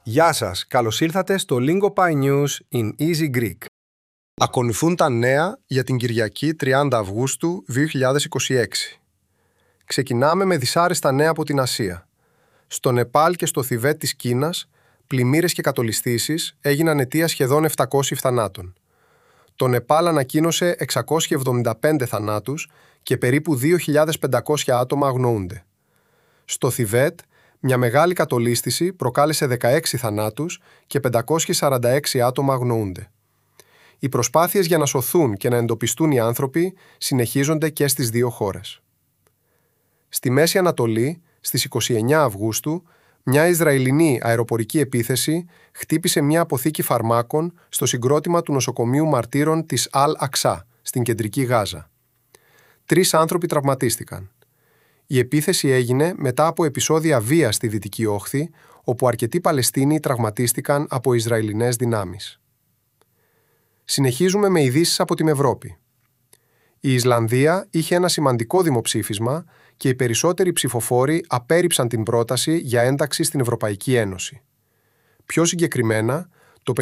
Γεια σας, καλώς ήρθατε στο Lingo Pi News in Easy Greek. Ακολουθούν τα νέα για την Κυριακή 30 Αυγούστου 2026. Ξεκινάμε με δυσάρεστα νέα από την Ασία. Στο Νεπάλ και στο Θιβέτ της Κίνας, πλημμύρες και κατολισθήσεις έγιναν αιτία σχεδόν 700 θανάτων. Το Νεπάλ ανακοίνωσε 675 θανάτους και περίπου 2.500 άτομα αγνοούνται. Στο Θιβέτ, μια μεγάλη κατολίσθηση προκάλεσε 16 θανάτους και 546 άτομα αγνοούνται. Οι προσπάθειες για να σωθούν και να εντοπιστούν οι άνθρωποι συνεχίζονται και στις δύο χώρες. Στη Μέση Ανατολή, στις 29 Αυγούστου, μια Ισραηλινή αεροπορική επίθεση χτύπησε μια αποθήκη φαρμάκων στο συγκρότημα του νοσοκομείου μαρτύρων της Αλ-Αξά, στην κεντρική Γάζα. 3 άνθρωποι τραυματίστηκαν. Η επίθεση έγινε μετά από επεισόδια βίας στη Δυτική Όχθη, όπου αρκετοί Παλαιστίνοι τραυματίστηκαν από Ισραηλινές δυνάμεις. Συνεχίζουμε με ειδήσεις από την Ευρώπη. Η Ισλανδία είχε ένα σημαντικό δημοψήφισμα και οι περισσότεροι ψηφοφόροι απέρριψαν την πρόταση για ένταξη στην Ευρωπαϊκή Ένωση. Πιο συγκεκριμένα, το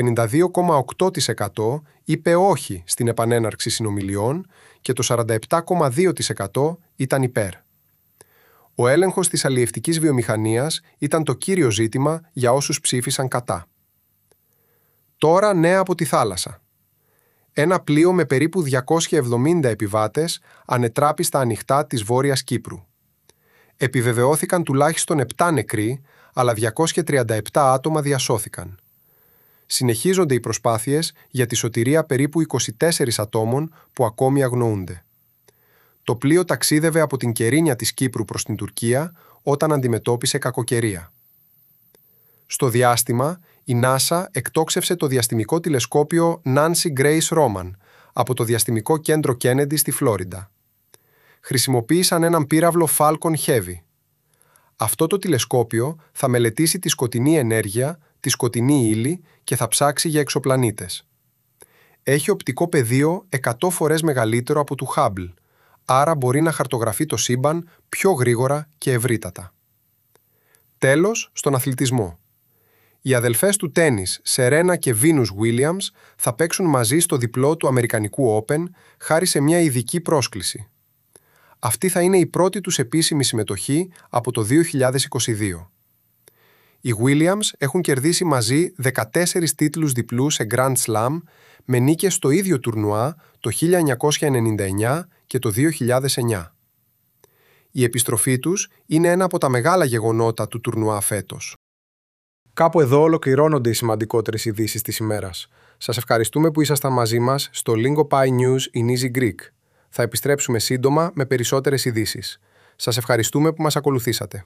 52,8% είπε όχι στην επανέναρξη συνομιλιών και το 47,2% ήταν υπέρ. Ο έλεγχος της αλλιευτικής βιομηχανίας ήταν το κύριο ζήτημα για όσους ψήφισαν κατά. Τώρα νέα από τη θάλασσα. Ένα πλοίο με περίπου 270 επιβάτες ανετράπη στα ανοιχτά της Βόρειας Κύπρου. Επιβεβαιώθηκαν τουλάχιστον 7 νεκροί, αλλά 237 άτομα διασώθηκαν. Συνεχίζονται οι προσπάθειες για τη σωτηρία περίπου 24 ατόμων που ακόμη αγνοούνται. Το πλοίο ταξίδευε από την Κερίνια της Κύπρου προς την Τουρκία όταν αντιμετώπισε κακοκαιρία. Στο διάστημα, η NASA εκτόξευσε το διαστημικό τηλεσκόπιο Nancy Grace Roman από το διαστημικό κέντρο Kennedy στη Φλόριντα. Χρησιμοποίησαν έναν πύραυλο Falcon Heavy. Αυτό το τηλεσκόπιο θα μελετήσει τη σκοτεινή ενέργεια, τη σκοτεινή ύλη και θα ψάξει για εξωπλανήτες. Έχει οπτικό πεδίο 100 φορές μεγαλύτερο από του Hubble, άρα μπορεί να χαρτογραφεί το σύμπαν πιο γρήγορα και ευρύτατα. Τέλος, στον αθλητισμό. Οι αδελφές του τένις, Σερένα και Βίνους Βίλιαμς, θα παίξουν μαζί στο διπλό του Αμερικανικού Open, χάρη σε μια ειδική πρόσκληση. Αυτή θα είναι η πρώτη τους επίσημη συμμετοχή από το 2022. Οι Williams έχουν κερδίσει μαζί 14 τίτλους διπλού σε Grand Slam, με νίκες στο ίδιο τουρνουά το 1999 και το 2009. Η επιστροφή τους είναι ένα από τα μεγάλα γεγονότα του τουρνουά φέτος. Κάπου εδώ ολοκληρώνονται οι σημαντικότερες ειδήσεις της ημέρας. Σας ευχαριστούμε που ήσασταν μαζί μας στο Lingo Pi News in Easy Greek. Θα επιστρέψουμε σύντομα με περισσότερες ειδήσεις. Σας ευχαριστούμε που μας ακολουθήσατε.